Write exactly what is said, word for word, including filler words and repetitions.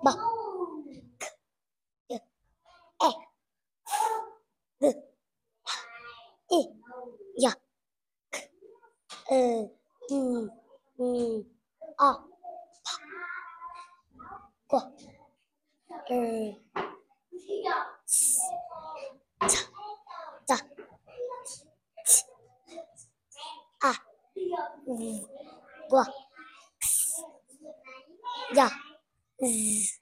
bờ e g i dạ ờ ừ ừ o của ờ chà à ừ của dạ